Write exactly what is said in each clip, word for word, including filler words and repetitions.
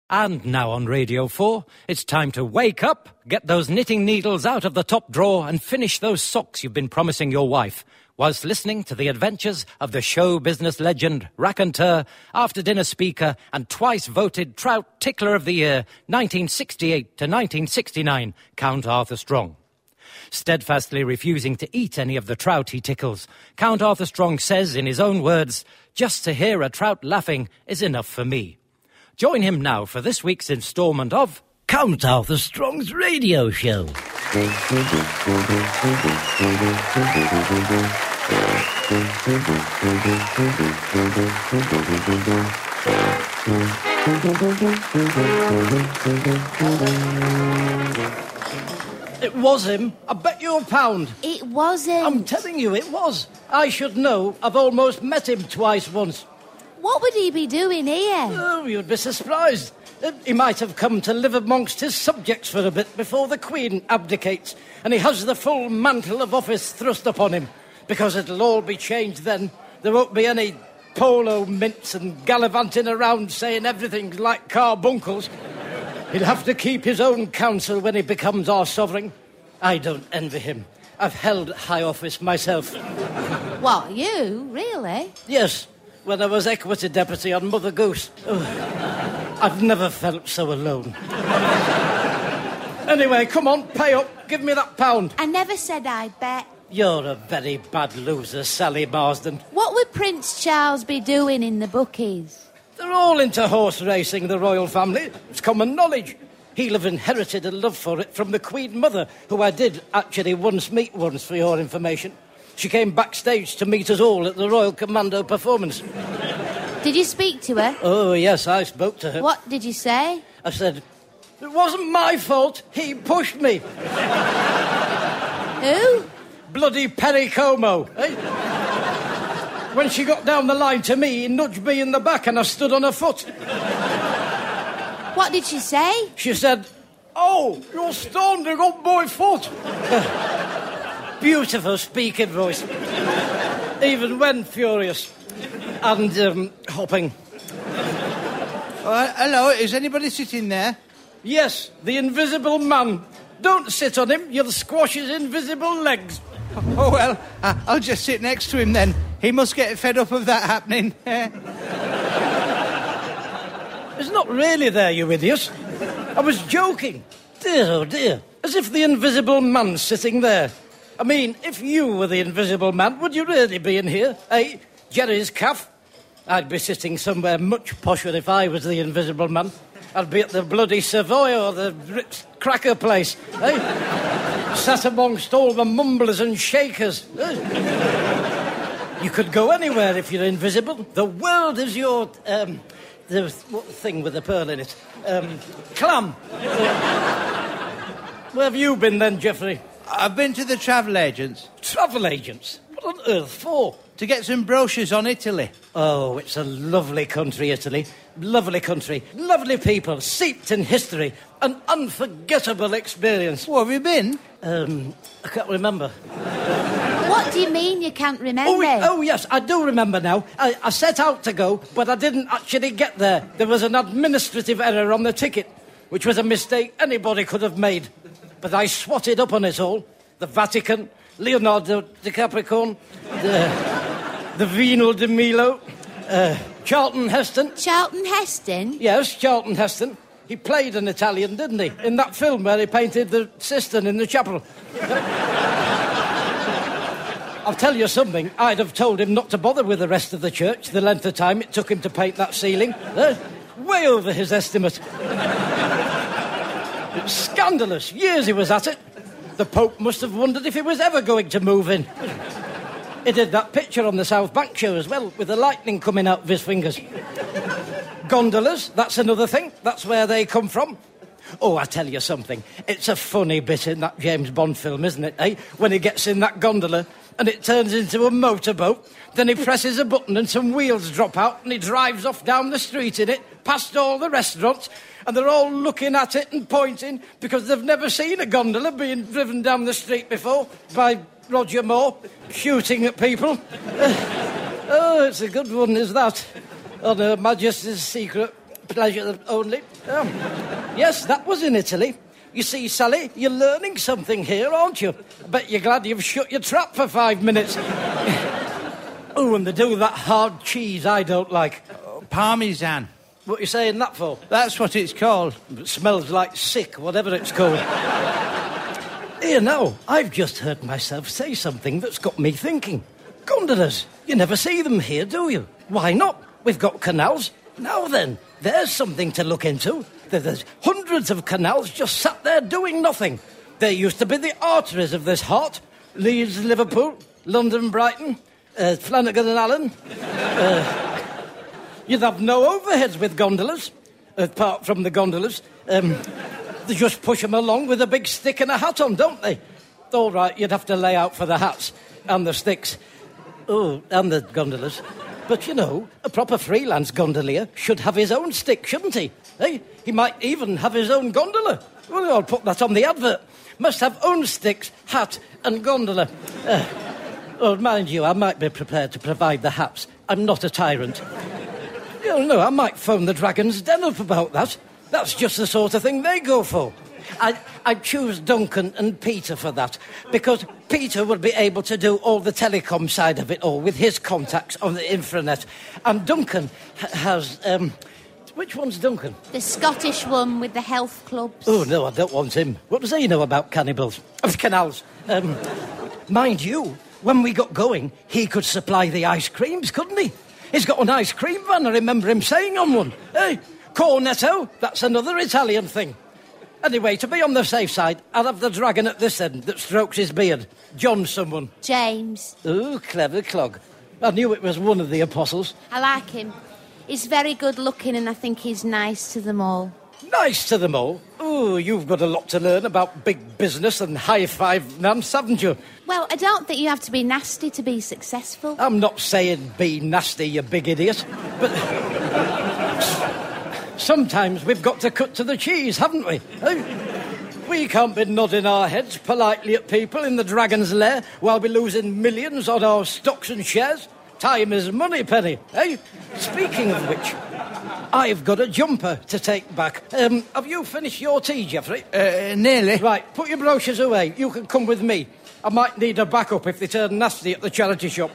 And now on Radio four, it's time to wake up, get those knitting needles out of the top drawer and finish those socks you've been promising your wife, whilst listening to the adventures of the show business legend, raconteur, after-dinner speaker and twice voted Trout Tickler of the Year, nineteen sixty-eight to nineteen sixty-nine, Count Arthur Strong. Steadfastly refusing to eat any of the trout he tickles, Count Arthur Strong says in his own words, "Just to hear a trout laughing is enough for me." Join him now for this week's instalment of Count Arthur Strong's Radio Show. It was him. I bet you a pound. It wasn't. I'm telling you, it was. I should know. I've almost met him twice once. What would he be doing here? Oh, you'd be surprised. Uh, He might have come to live amongst his subjects for a bit before the Queen abdicates, and he has the full mantle of office thrust upon him, because it'll all be changed then. There won't be any polo mints and gallivanting around saying everything's like carbuncles. He'll have to keep his own counsel when he becomes our sovereign. I don't envy him. I've held high office myself. What, you? Really? Yes, when I was equity deputy on Mother Goose. Oh, I've never felt so alone. Anyway, come on, pay up. Give me that pound. I never said I'd bet. You're a very bad loser, Sally Marsden. What would Prince Charles be doing in the bookies? They're all into horse racing, the royal family. It's common knowledge. He'll have inherited a love for it from the Queen Mother, who I did actually once meet once, for your information. She came backstage to meet us all at the Royal Commando performance. Did you speak to her? Oh, yes, I spoke to her. What did you say? I said, it wasn't my fault. He pushed me. Who? Bloody Perry Como, eh? When she got down the line to me, he nudged me in the back and I stood on her foot. What did she say? She said, "Oh, you're standing on my foot." Beautiful speaking voice. Even when furious. And um, hopping. Uh, hello, is anybody sitting there? Yes, the invisible man. Don't sit on him, you'll squash his invisible legs. Oh, well, uh, I'll just sit next to him then. He must get fed up of that happening. It's not really there, you idiot. I was joking. Dear, oh dear. As if the invisible man's sitting there. I mean, if you were the invisible man, would you really be in here? Eh? Jerry's calf? I'd be sitting somewhere much posher if I was the invisible man. I'd be at the bloody Savoy or the Ritz Cracker place, eh? Sat amongst all the mumblers and shakers. Eh? You could go anywhere if you're invisible. The world is your, um, the what thing with the pearl in it? Um, clam. Where have you been then, Geoffrey? I've been to the travel agents. Travel agents? What on earth for? To get some brochures on Italy. Oh, it's a lovely country, Italy. Lovely country. Lovely people, steeped in history. An unforgettable experience. Where have you been? Um, I can't remember. What do you mean you can't remember? Oh, y- oh yes, I do remember now. I, I set out to go, but I didn't actually get there. There was an administrative error on the ticket, which was a mistake anybody could have made. But I swatted up on it all. The Vatican, Leonardo DiCaprio, the, the Venal de Milo, uh, Charlton Heston. Charlton Heston? Yes, Charlton Heston. He played an Italian, didn't he? In that film where he painted the cistern in the chapel. I'll tell you something. I'd have told him not to bother with the rest of the church the length of time it took him to paint that ceiling. Uh, way over his estimate. It's scandalous. Years he was at it. The Pope must have wondered if he was ever going to move in. He did that picture on the South Bank show as well, with the lightning coming out of his fingers. Gondolas, that's another thing. That's where they come from. Oh, I tell you something. It's a funny bit in that James Bond film, isn't it, eh? When he gets in that gondola and it turns into a motorboat, then he presses a button and some wheels drop out and he drives off down the street in it, past all the restaurants, and they're all looking at it and pointing because they've never seen a gondola being driven down the street before by Roger Moore shooting at people. Uh, oh, it's a good one, is that? On Her Majesty's Secret. pleasure only. Um, yes, that was in Italy. You see, Sally, you're learning something here, aren't you? I bet you're glad you've shut your trap for five minutes. Oh, and they do that hard cheese I don't like. Oh, Parmesan. What are you saying that for? That's what it's called. It smells like sick, whatever it's called. Here now, I've just heard myself say something that's got me thinking. Gondolas. You never see them here, do you? Why not? We've got canals. Now then, there's something to look into. There's hundreds of canals just sat there doing nothing. There used to be the arteries of this heart. Leeds, Liverpool, London, Brighton, uh, Flanagan and Allen. Uh, you'd have no overheads with gondolas, apart from the gondolas. Um, they just push them along with a big stick and a hat on, don't they? All right, you'd have to lay out for the hats and the sticks. Oh, and the gondolas. But, you know, a proper freelance gondolier should have his own stick, shouldn't he? Hey, he might even have his own gondola. Well, I'll put that on the advert. Must have own sticks, hat and gondola. Uh, oh, mind you, I might be prepared to provide the hats. I'm not a tyrant. You know, no, I might phone the Dragon's Den up about that. That's just the sort of thing they go for. I, I'd choose Duncan and Peter for that, because Peter would be able to do all the telecom side of it all with his contacts on the intranet. And Duncan ha- has... Um, which one's Duncan? The Scottish one with the health clubs. Oh, no, I don't want him. What does he know about cannibals? Of canals. Um, mind you, when we got going, he could supply the ice creams, couldn't he? He's got an ice cream van, I remember him saying on one. Hey, Cornetto, that's another Italian thing. Anyway, to be on the safe side, I'll have the Dragon at this end that strokes his beard. John someone. James. Oh, clever clog. I knew it was one of the apostles. I like him. He's very good looking and I think he's nice to them all. Nice to them all? Oh, you've got a lot to learn about big business and high-five Nance, haven't you? Well, I don't think you have to be nasty to be successful. I'm not saying be nasty, you big idiot, but... sometimes we've got to cut to the cheese, haven't we? Eh? We can't be nodding our heads politely at people in the Dragon's Lair while we're losing millions on our stocks and shares. Time is money, Penny, eh? Speaking of which, I've got a jumper to take back. Um, have you finished your tea, Geoffrey? Uh, nearly. Right, put your brochures away. You can come with me. I might need a backup if they turn nasty at the charity shop.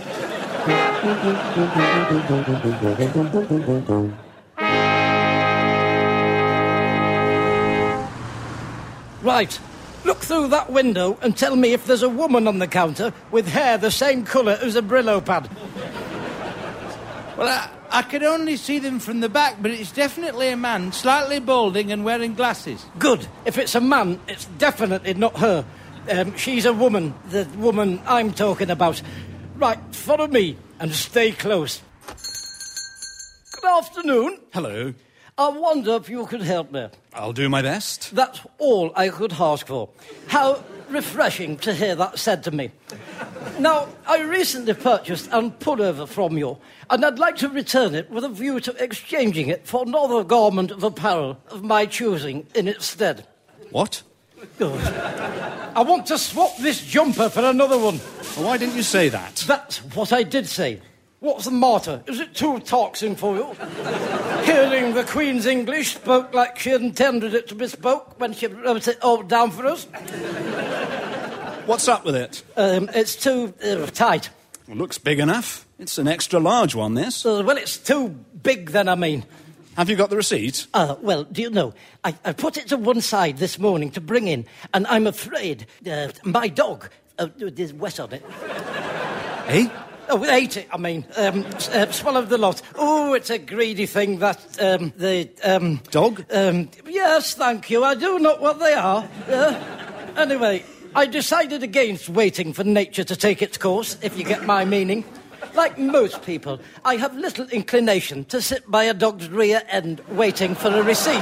Right, look through that window and tell me if there's a woman on the counter with hair the same colour as a Brillo pad. Well, I, I could only see them from the back, but it's definitely a man, slightly balding and wearing glasses. Good. If it's a man, it's definitely not her. Um, she's a woman, the woman I'm talking about. Right, follow me and stay close. Good afternoon. Hello. I wonder if you could help me. I'll do my best. That's all I could ask for. How refreshing to hear that said to me. Now, I recently purchased a pullover from you, and I'd like to return it with a view to exchanging it for another garment of apparel of my choosing in its stead. What? Good. I want to swap this jumper for another one. Well, why didn't you say that? That's what I did say. What's the matter? Is it too taxing for you? Hearing the Queen's English spoke like she intended it to be spoke when she wrote it all down for us? What's up with it? Um, it's too uh, tight. Well, looks big enough. It's an extra large one, this. Uh, well, it's too big then, I mean. Have you got the receipt? Uh, well, do you know, I, I put it to one side this morning to bring in, and I'm afraid uh, my dog, uh, there's wet on it. Eh? Oh, ate it, I mean. Um, uh, swallowed the lot. Oh, it's a greedy thing, that, um, the, um... Dog? Um, yes, thank you. I do know what they are. Uh, anyway, I decided against waiting for nature to take its course, if you get my meaning. Like most people, I have little inclination to sit by a dog's rear end waiting for a receipt.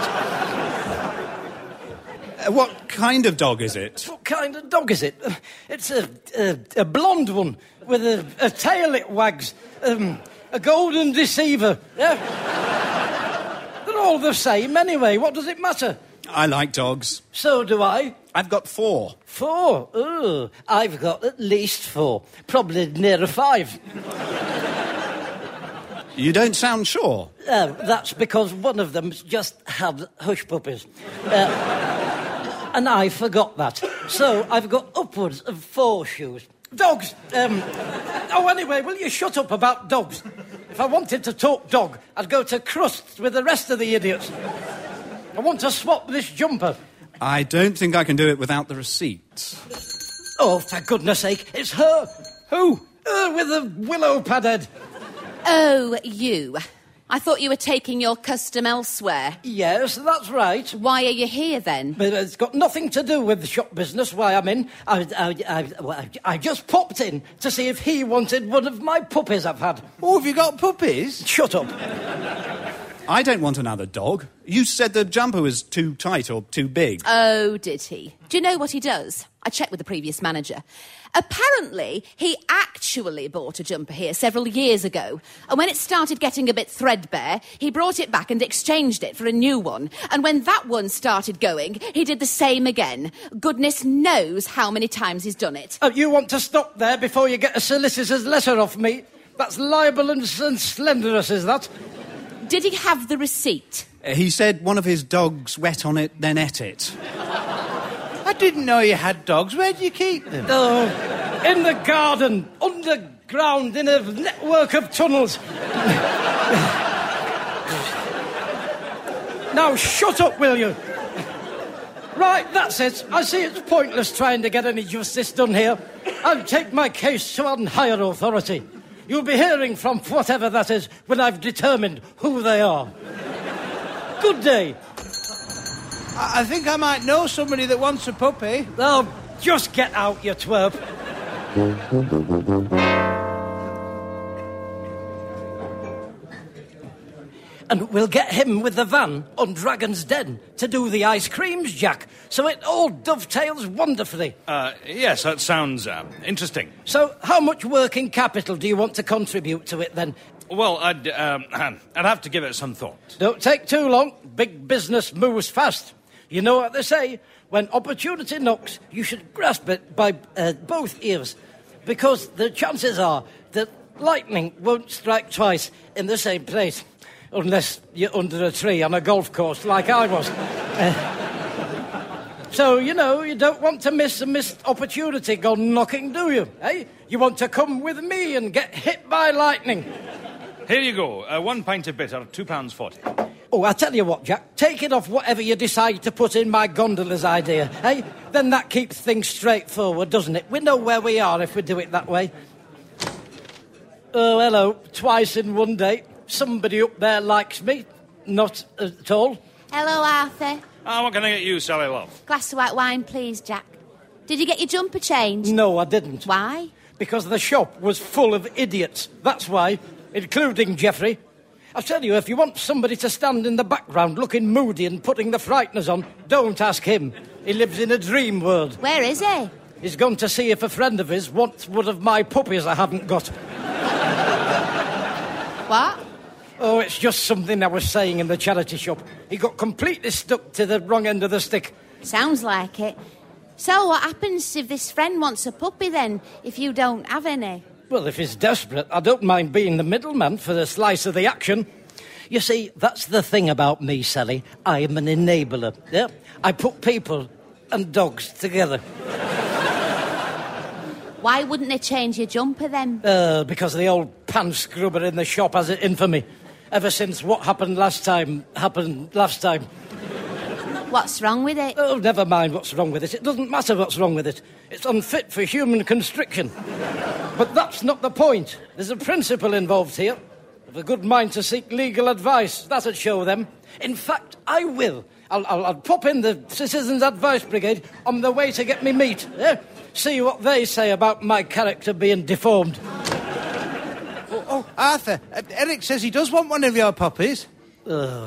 Uh, what kind of dog is it? What kind of dog is it? Uh, it's a, a, a blonde one with a, a tail it wags. Um, a golden deceiver. Yeah. They're all the same anyway. What does it matter? I like dogs. So do I. I've got four. Four? Oh, I've got at least four. Probably nearer five. You don't sound sure. Uh, that's because one of them's just had hush puppies. Uh, and I forgot that. So I've got upwards of four shoes. Dogs! Um, oh, anyway, will you shut up about dogs? If I wanted to talk dog, I'd go to Crusts with the rest of the idiots. I want to swap this jumper. I don't think I can do it without the receipt. Oh, for goodness sake, it's her. Who? Her with the willow pad head. Oh, you. I thought you were taking your custom elsewhere. Yes, that's right. Why are you here, then? But it's got nothing to do with the shop business, why I'm in. I, I, I, well, I just popped in to see if he wanted one of my puppies I've had. Oh, have you got puppies? Shut up. I don't want another dog. You said the jumper was too tight or too big. Oh, did he? Do you know what he does? I checked with the previous manager. Apparently, he actually bought a jumper here several years ago. And when it started getting a bit threadbare, he brought it back and exchanged it for a new one. And when that one started going, he did the same again. Goodness knows how many times he's done it. Oh, you want to stop there before you get a solicitor's letter off me? That's libel and, and slenderous, is that? Did he have the receipt? Uh, he said one of his dogs wet on it, then ate it. I didn't know you had dogs. Where do you keep them? Oh, in the garden, underground, in a network of tunnels. Now, shut up, will you? Right, that's it. I see it's pointless trying to get any justice done here. I'll take my case to on higher authority. You'll be hearing from whatever that is when I've determined who they are. Good day. I, I think I might know somebody that wants a puppy. Oh, just get out, you twerp. And we'll get him with the van on Dragon's Den to do the ice creams, Jack, so it all dovetails wonderfully. Uh, yes, that sounds uh, interesting. So how much working capital do you want to contribute to it, then? Well, I'd, um, I'd have to give it some thought. Don't take too long. Big business moves fast. You know what they say. When opportunity knocks, you should grasp it by uh, both ears, because the chances are that lightning won't strike twice in the same place. Unless you're under a tree on a golf course like I was. Uh, so, you know, you don't want to miss a missed opportunity gone knocking, do you? Eh? You want to come with me and get hit by lightning. Here you go. Uh, one pint of bitter, two pounds forty. Oh, I tell you what, Jack. Take it off whatever you decide to put in my gondola's idea, eh? Then that keeps things straightforward, doesn't it? We know where we are if we do it that way. Oh, hello. Twice in one day. Somebody up there likes me. Not at all. Hello, Arthur. Ah, what can I get you, Sally Love? Glass of white wine, please, Jack. Did you get your jumper changed? No, I didn't. Why? Because the shop was full of idiots. That's why, including Geoffrey. I tell you, if you want somebody to stand in the background looking moody and putting the frighteners on, don't ask him. He lives in a dream world. Where is he? He's gone to see if a friend of his wants one of my puppies I haven't got. What? Oh, it's just something I was saying in the charity shop. He got completely stuck to the wrong end of the stick. Sounds like it. So what happens if this friend wants a puppy, then, if you don't have any? Well, if he's desperate, I don't mind being the middleman for the slice of the action. You see, that's the thing about me, Sally. I'm an enabler. Yeah? I put people and dogs together. Why wouldn't they change your jumper, then? Uh, because the old pan scrubber in the shop has it in for me. Ever since what happened last time happened last time. What's wrong with it? Oh, never mind what's wrong with it. It doesn't matter what's wrong with it. It's unfit for human constriction. But that's not the point. There's a principle involved here. I've a good mind to seek legal advice. That'd show them. In fact, I will. I'll, I'll, I'll pop in the Citizens Advice Brigade on the way to get me meat. Eh? See what they say about my character being deformed. Oh, oh Arthur, uh, Eric says he does want one of your puppies. Oh.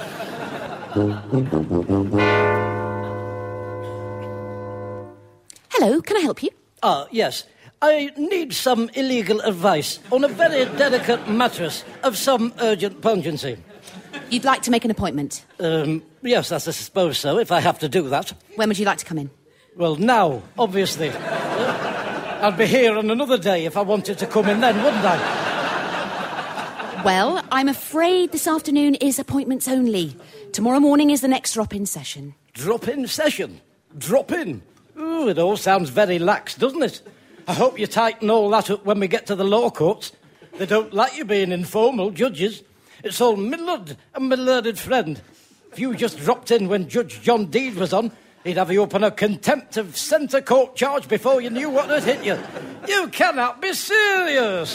Hello, can I help you? Ah, yes. I need some illegal advice on a very delicate mattress of some urgent pungency. You'd like to make an appointment? Um, yes, I suppose so, if I have to do that. When would you like to come in? Well, now, obviously. I'd be here on another day if I wanted to come in then, wouldn't I? Well, I'm afraid this afternoon is appointments only. Tomorrow morning is the next drop-in session. Drop-in session? Drop in? Ooh, it all sounds very lax, doesn't it? I hope you tighten all that up when we get to the law courts. They don't like you being informal, judges. It's all my lord and my learned friend. If you just dropped in when Judge John Deed was on, he'd have you up on a contempt of centre court charge before you knew what had hit you. You cannot be serious.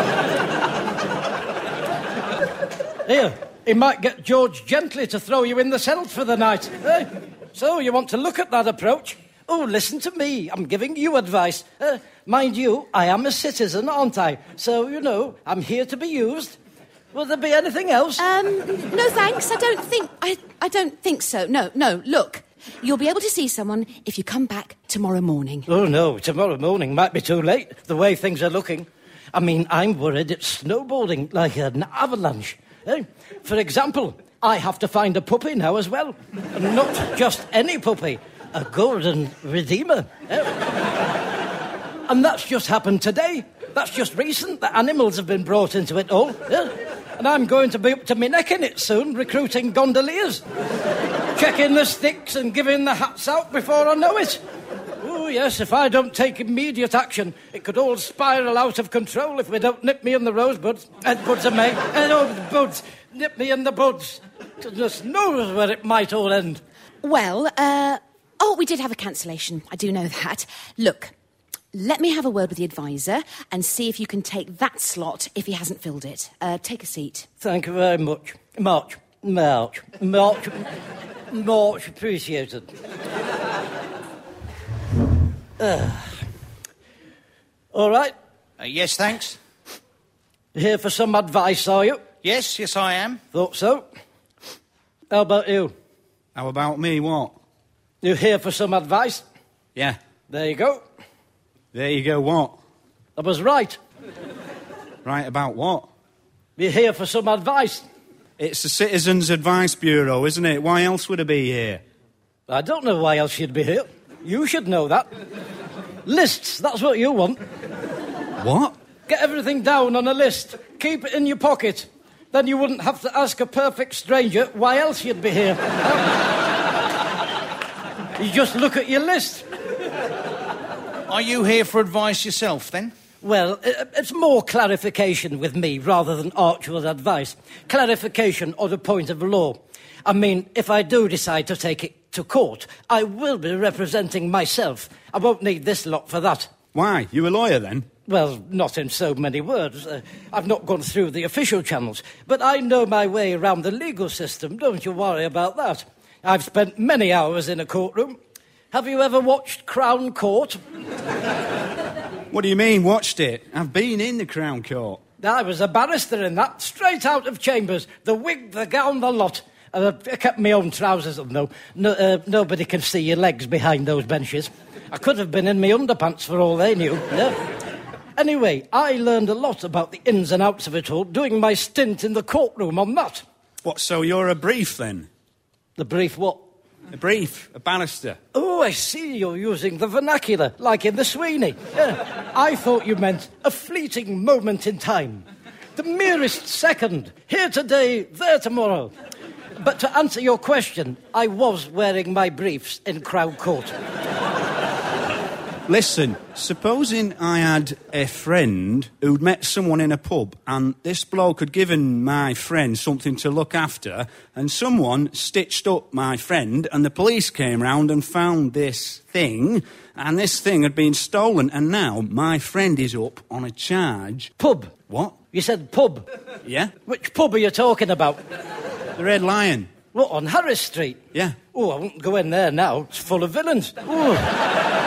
Here, he might get George Gently to throw you in the cell for the night. Eh? So you want to look at that approach? Oh, listen to me. I'm giving you advice. Uh, mind you, I am a citizen, aren't I? So, you know, I'm here to be used. Will there be anything else? Um, no thanks. I don't think... I, I don't think so. No, no, look. You'll be able to see someone if you come back tomorrow morning. Oh, no, tomorrow morning might be too late, the way things are looking. I mean, I'm worried it's snowballing like an avalanche. Eh? For example, I have to find a puppy now as well. And not just any puppy, a golden redeemer. Eh? And that's just happened today. That's just recent. The animals have been brought into it all. Eh? And I'm going to be up to my neck in it soon, recruiting gondoliers. Checking the sticks and giving the hats out before I know it. Oh, yes, if I don't take immediate action, it could all spiral out of control if we don't nip me in the rosebuds. And buds of May. And oh, the buds. Nip me in the buds. Goodness knows where it might all end. Well, uh... Oh, we did have a cancellation. I do know that. Look, let me have a word with the advisor and see if you can take that slot if he hasn't filled it. Uh, take a seat. Thank you very much. Much, much, much, much appreciated. Uh, all right. Uh, yes, thanks. Here for some advice, are you? Yes, yes, I am. Thought so. How about you? How about me, what? You here for some advice? Yeah. There you go. There you go, what? I was right. Right about what? You're here for some advice. It's the Citizens Advice Bureau, isn't it? Why else would I be here? I don't know why else you'd be here. You should know that. Lists, that's what you want. What? Get everything down on a list. Keep it in your pocket. Then you wouldn't have to ask a perfect stranger why else you'd be here. You just look at your list. Are you here for advice yourself, then? Well, it's more clarification with me rather than actual advice. Clarification on a point of law. I mean, if I do decide to take it to court, I will be representing myself. I won't need this lot for that. Why? You a lawyer, then? Well, not in so many words. Uh, I've not gone through the official channels, but I know my way around the legal system. Don't you worry about that. I've spent many hours in a courtroom. Have you ever watched Crown Court? What do you mean, watched it? I've been in the Crown Court. I was a barrister in that, straight out of chambers. The wig, the gown, the lot. Uh, I kept my own trousers on, though. No, uh, nobody can see your legs behind those benches. I could have been in my underpants for all they knew. Yeah. Anyway, I learned a lot about the ins and outs of it all doing my stint in the courtroom on that. What, so you're a brief, then? The brief what? A brief, a barrister. Oh, I see you're using the vernacular, like in the Sweeney. Yeah. I thought you meant a fleeting moment in time. The merest second. Here today, there tomorrow. But to answer your question, I was wearing my briefs in Crown Court. Listen, supposing I had a friend who'd met someone in a pub and this bloke had given my friend something to look after and someone stitched up my friend and the police came round and found this thing and this thing had been stolen and now my friend is up on a charge. Pub? What? You said pub? Yeah? Which pub are you talking about? The Red Lion. What, on Harris Street? Yeah. Oh, I won't go in there now. It's full of villains. Oh.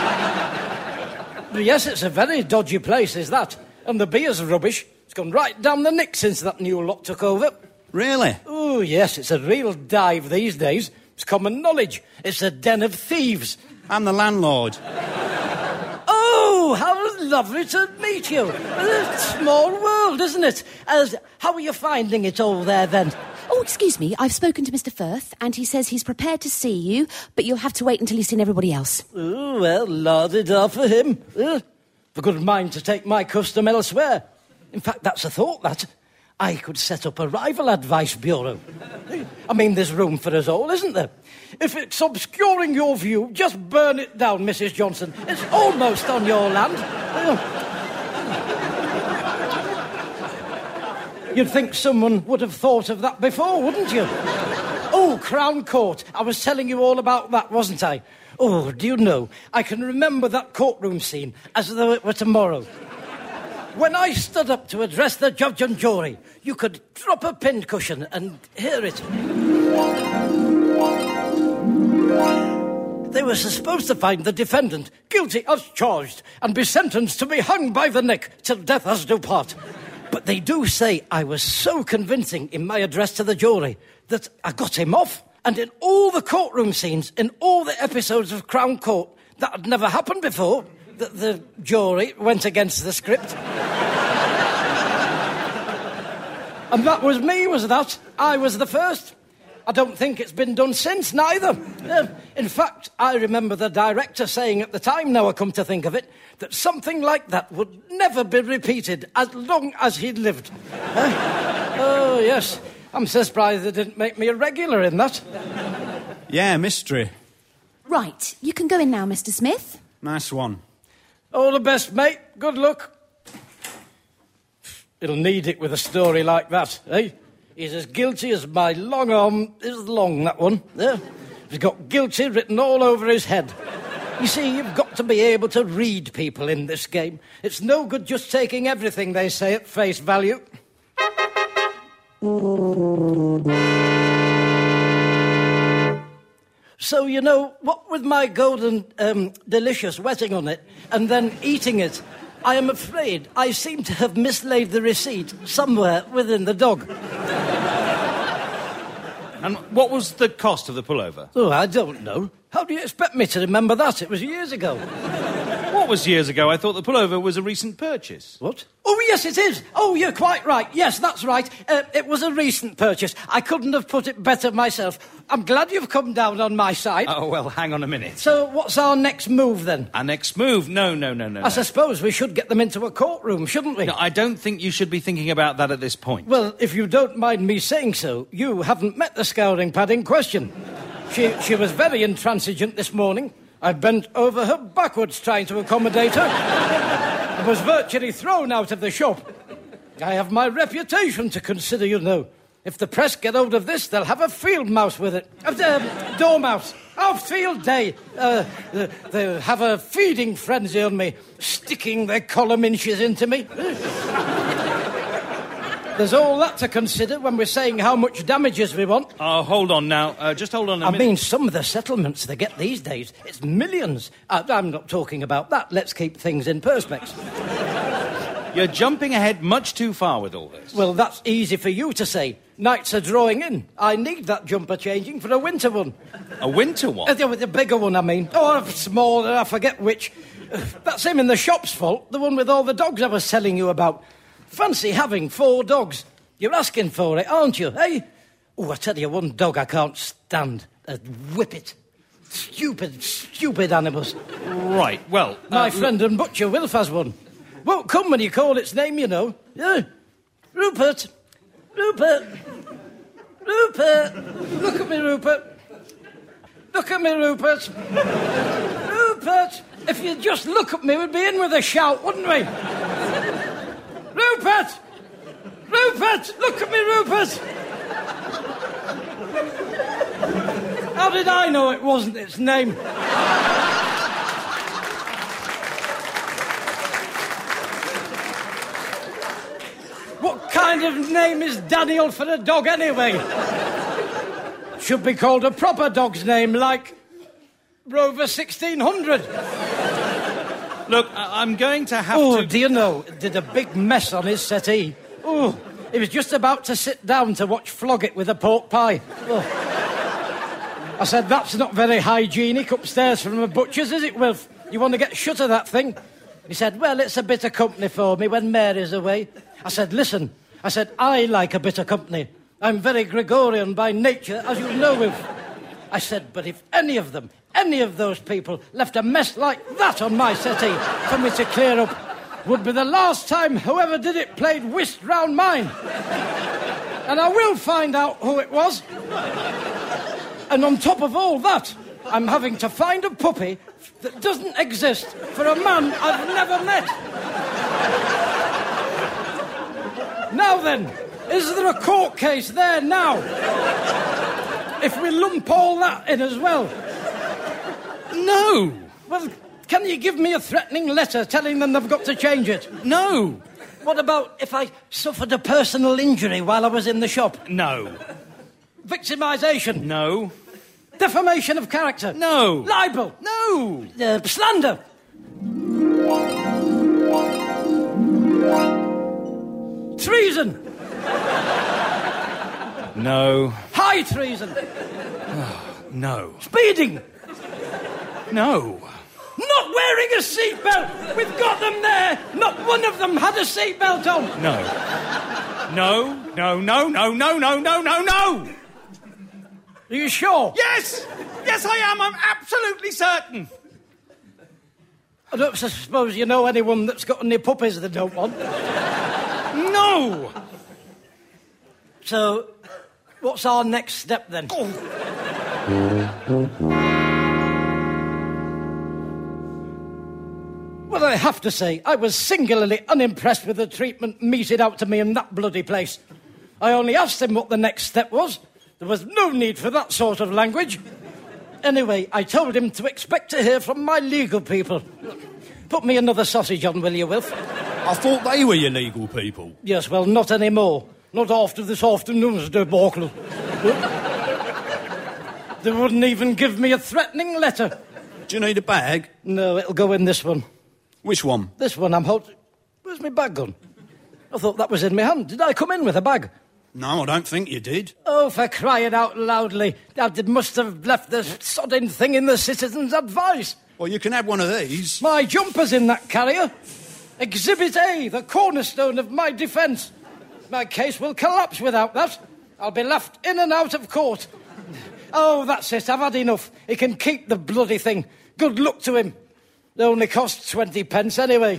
Yes, it's a very dodgy place, is that? And the beer's rubbish. It's gone right down the nick since that new lot took over. Really? Oh, yes, it's a real dive these days. It's common knowledge. It's a den of thieves. I'm the landlord. Oh, how lovely to meet you. A small world, isn't it? As, how are you finding it all there, then? Oh, excuse me, I've spoken to Mister Firth, and he says he's prepared to see you, but you'll have to wait until he's seen everybody else. Oh, well, la-di-da for him. Uh, I've got a mind to take my custom elsewhere. In fact, that's a thought, that. I could set up a rival advice bureau. I mean, there's room for us all, isn't there? If it's obscuring your view, just burn it down, Missus Johnson. It's almost on your land. You'd think someone would have thought of that before, wouldn't you? Oh, Crown Court. I was telling you all about that, wasn't I? Oh, do you know, I can remember that courtroom scene as though it were tomorrow. When I stood up to address the judge and jury, you could drop a pincushion and hear it. They were supposed to find the defendant guilty as charged and be sentenced to be hung by the neck till death us do part. But they do say I was so convincing in my address to the jury that I got him off. And in all the courtroom scenes, in all the episodes of Crown Court, that had never happened before, that the jury went against the script. And that was me, was that? I was the first. I don't think it's been done since, neither. Uh, in fact, I remember the director saying at the time, now I come to think of it, that something like that would never be repeated as long as he'd lived. Uh, oh, yes. I'm so surprised they didn't make me a regular in that. Yeah, mystery. Right, you can go in now, Mister Smith. Nice one. All the best, mate. Good luck. It'll need it with a story like that, eh? He's as guilty as my long arm is long, that one. There. He's got guilty written all over his head. You see, you've got to be able to read people in this game. It's no good just taking everything they say at face value. So, you know, what with my golden um, delicious wetting on it and then eating it, I am afraid I seem to have mislaid the receipt somewhere within the dog. And what was the cost of the pullover? Oh, I don't know. How do you expect me to remember that? It was years ago. What was years ago? I thought the pullover was a recent purchase. What? Oh, yes, it is. Oh, you're quite right. Yes, that's right. Uh, it was a recent purchase. I couldn't have put it better myself. I'm glad you've come down on my side. Oh, well, hang on a minute. So what's our next move, then? Our next move? No, no, no, no. I no. suppose we should get them into a courtroom, shouldn't we? No, I don't think you should be thinking about that at this point. Well, if you don't mind me saying so, you haven't met the scouring pad in question. She, she was very intransigent this morning. I bent over her backwards trying to accommodate her. I was virtually thrown out of the shop. I have my reputation to consider, you know. If the press get hold of this, they'll have a field mouse with it. Uh, dormouse. Oh, field day. Uh, they'll have a feeding frenzy on me, sticking their column inches into me. There's all that to consider when we're saying how much damages we want. Oh, hold on now. Uh, just hold on a I minute. mean, some of the settlements they get these days, it's millions. Uh, I'm not talking about that. Let's keep things in perspex. You're jumping ahead much too far with all this. Well, that's easy for you to say. Nights are drawing in. I need that jumper changing for a winter one. A winter one? Uh, the, the bigger one, I mean. Oh, a smaller, I forget which. Uh, that's him in the shop's fault, the one with all the dogs I was telling you about. Fancy having four dogs. You're asking for it, aren't you, eh? Oh, I tell you, one dog I can't stand. A whippet. Stupid, stupid animals. Right, well... My uh, friend and butcher, Wilf, has one. Won't come when you call its name, you know. Yeah. Rupert. Rupert. Rupert. Look at me, Rupert. Look at me, Rupert. Rupert. If you'd just look at me, we'd be in with a shout, wouldn't we? Rupert! Rupert! Look at me, Rupert! How did I know it wasn't its name? What kind of name is Daniel for a dog, anyway? Should be called a proper dog's name, like Rover sixteen hundred. Look, I- I'm going to have oh, to... Oh, do you know, it did a big mess on his settee. Oh, he was just about to sit down to watch Flogget with a pork pie. Oh. I said, that's not very hygienic upstairs from a butcher's, is it, Wilf? You want to get shut of that thing? He said, well, it's a bit of company for me when Mary's away. I said, listen, I said, I like a bit of company. I'm very Gregorian by nature, as you know, Wilf. I said, but if any of them, any of those people left a mess like that on my settee for me to clear up, would be the last time whoever did it played whist round mine. And I will find out who it was. And on top of all that, I'm having to find a puppy that doesn't exist for a man I've never met. Now then, is there a court case there now? If we lump all that in as well. No. Well, can you give me a threatening letter telling them they've got to change it? No. What about if I suffered a personal injury while I was in the shop? No. Victimisation? No. Defamation of character? No. Libel? No. Uh, slander? Treason? No. High treason? No. Speeding? No. Not wearing a seatbelt! We've got them there! Not one of them had a seatbelt on! No. No, no, no, no, no, no, no, no, no! Are you sure? Yes! Yes, I am. I'm absolutely certain. I don't suppose you know anyone that's got any puppies they don't want. No! So, what's our next step then? Oh. Well, I have to say, I was singularly unimpressed with the treatment meted out to me in that bloody place. I only asked him what the next step was. There was no need for that sort of language. Anyway, I told him to expect to hear from my legal people. Put me another sausage on, will you, Wilf? I thought they were your legal people. Yes, well, not anymore. Not after this afternoon's debacle. They wouldn't even give me a threatening letter. Do you need a bag? No, it'll go in this one. Which one? This one I'm holding. Where's my bag gone? I thought that was in my hand. Did I come in with a bag? No, I don't think you did. Oh, for crying out loudly. I must have left the sodding thing in the Citizen's Advice. Well, you can have one of these. My jumper's in that carrier. Exhibit A, the cornerstone of my defence. My case will collapse without that. I'll be left in and out of court. Oh, that's it. I've had enough. He can keep the bloody thing. Good luck to him. It only costs twenty pence anyway.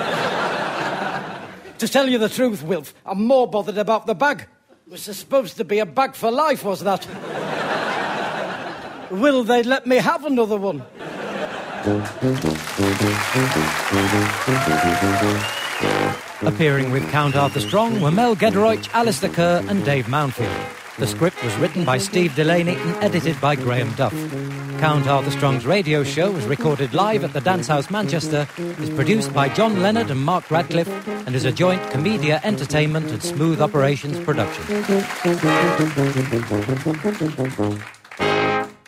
To tell you the truth, Wilf, I'm more bothered about the bag. It was supposed to be a bag for life, was that? Will they let me have another one? Appearing with Count Arthur Strong were Mel Gederoich, Alistair Kerr and Dave Mountfield. The script was written by Steve Delaney and edited by Graham Duff. Count Arthur Strong's radio show was recorded live at the Dance House Manchester, is produced by John Leonard and Mark Radcliffe, and is a joint Comedia Entertainment and Smooth Operations production.